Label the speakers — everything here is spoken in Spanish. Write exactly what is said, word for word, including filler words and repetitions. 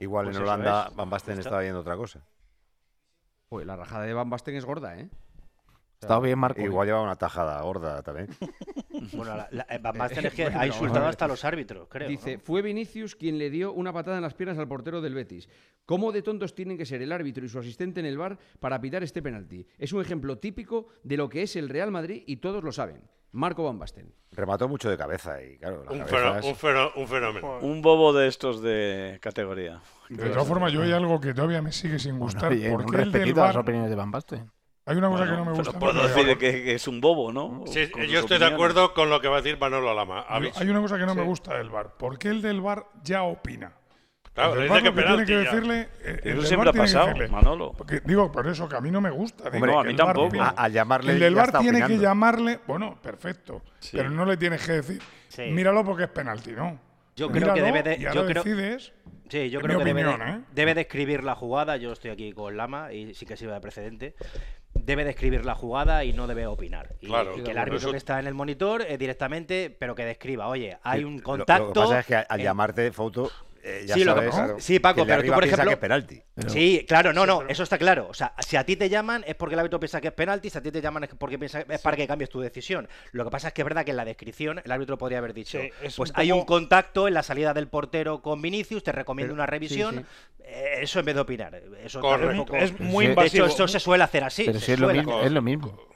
Speaker 1: Igual
Speaker 2: Pues
Speaker 1: en
Speaker 2: eso
Speaker 1: Holanda
Speaker 2: es.
Speaker 1: Van Basten
Speaker 2: Está-
Speaker 1: estaba viendo otra cosa.
Speaker 3: Pues la rajada de Van Basten es gorda, ¿eh?
Speaker 4: Estaba bien Marco.
Speaker 1: Igual llevaba una tajada gorda también.
Speaker 2: Bueno, la, la, Van Basten es que
Speaker 3: Bueno,
Speaker 2: ha insultado
Speaker 3: vale.
Speaker 2: hasta a los árbitros, creo.
Speaker 3: Dice,
Speaker 2: ¿no?
Speaker 3: fue Vinicius quien le dio una patada en las piernas al portero del Betis. ¿Cómo de tontos tienen que ser el árbitro y su asistente en el V A R para pitar este penalti? Es un ejemplo típico de lo que es el Real Madrid y todos lo saben. Marco Van Basten.
Speaker 1: Remató mucho de cabeza y claro, las
Speaker 5: Un,
Speaker 1: cabezas-
Speaker 5: fenó- un fenó- un fenómeno.
Speaker 6: Un bobo de estos de categoría.
Speaker 7: De todas formas, yo hay algo que todavía me sigue sin gustar.
Speaker 4: Oye,
Speaker 7: ¿Por
Speaker 4: un
Speaker 7: qué el del
Speaker 4: respetito a las
Speaker 7: V A R?
Speaker 4: opiniones de Van Basten.
Speaker 7: Hay una cosa
Speaker 6: Bueno,
Speaker 7: que no me
Speaker 6: pero
Speaker 7: gusta.
Speaker 6: puedo
Speaker 7: mucho.
Speaker 6: decir que, que es un bobo, ¿no?
Speaker 5: Sí,
Speaker 6: Con
Speaker 5: yo
Speaker 6: sus
Speaker 5: estoy de
Speaker 6: opiniones.
Speaker 5: acuerdo con lo que va a decir Manolo Lama. Aviso.
Speaker 7: Hay una cosa que no me
Speaker 6: Sí.
Speaker 7: gusta del V A R. ¿Por qué el del V A R ya opina?
Speaker 5: Claro,
Speaker 7: El del
Speaker 5: le
Speaker 7: V A R
Speaker 5: dice que
Speaker 7: lo que tiene
Speaker 5: penalti
Speaker 7: que
Speaker 5: ya.
Speaker 7: decirle, eh, el
Speaker 6: Eso
Speaker 7: del
Speaker 6: siempre
Speaker 7: V A R
Speaker 6: ha
Speaker 7: tiene que
Speaker 6: pasado,
Speaker 7: decirle-
Speaker 6: Manolo.
Speaker 7: Porque, digo, por eso que a mí no me gusta. Digo,
Speaker 6: Hombre, no, a
Speaker 7: que
Speaker 6: mí
Speaker 7: el V A R
Speaker 6: tampoco.
Speaker 7: opine.
Speaker 1: A- al llamarle
Speaker 7: El del
Speaker 1: ya
Speaker 7: V A R
Speaker 1: está
Speaker 7: tiene que
Speaker 1: opinando.
Speaker 7: llamarle, bueno, perfecto,
Speaker 6: Sí.
Speaker 7: pero no le tienes que decir,
Speaker 2: Sí.
Speaker 7: míralo porque es penalti, ¿no?
Speaker 2: Yo creo
Speaker 7: Míralo
Speaker 2: que debe de-
Speaker 7: y
Speaker 2: yo
Speaker 7: ahora
Speaker 2: creo-
Speaker 7: decides.
Speaker 2: Sí, yo
Speaker 7: Es
Speaker 2: creo
Speaker 7: mi
Speaker 2: que debe,
Speaker 7: opinión,
Speaker 2: de,
Speaker 7: ¿eh?
Speaker 2: debe describir la jugada. Yo estoy aquí con Lama y sí que sirve de precedente. Debe describir la jugada y no debe opinar. Y,
Speaker 5: Claro,
Speaker 2: y que el
Speaker 5: por
Speaker 2: árbitro
Speaker 5: eso-
Speaker 2: que está en el monitor eh, directamente, pero que describa, oye, hay
Speaker 1: Sí,
Speaker 2: un
Speaker 1: lo-
Speaker 2: contacto.
Speaker 1: Lo, que pasa es que al
Speaker 2: en-
Speaker 1: llamarte foto, eh, ya
Speaker 2: Sí, lo que-
Speaker 1: sabes
Speaker 2: sí, Paco,
Speaker 1: que el de
Speaker 2: pero tú,
Speaker 1: arriba
Speaker 2: por
Speaker 1: piensa
Speaker 2: ejemplo-
Speaker 1: que es penalti.
Speaker 2: Sí, claro, no, no, eso está claro. O sea, si a ti te llaman es porque el árbitro piensa que es penalti, si a ti te llaman es porque piensa es para que cambies tu decisión. Lo que pasa es que es verdad que en la descripción el árbitro podría haber dicho,
Speaker 8: Sí, es
Speaker 2: pues
Speaker 8: un
Speaker 2: hay un
Speaker 8: poco-
Speaker 2: contacto en la salida del portero con Vinicius, te recomiendo
Speaker 3: Pero-
Speaker 2: una revisión.
Speaker 3: sí,
Speaker 2: Eh, Eso en vez de opinar. Eso
Speaker 5: Correcto.
Speaker 2: un poco-
Speaker 8: Es muy
Speaker 4: Sí.
Speaker 2: De
Speaker 8: invasivo.
Speaker 2: hecho, eso se suele hacer así.
Speaker 4: Pero
Speaker 2: se
Speaker 4: si es lo
Speaker 2: suele
Speaker 4: mismo.
Speaker 2: hacer.
Speaker 4: Es lo mismo.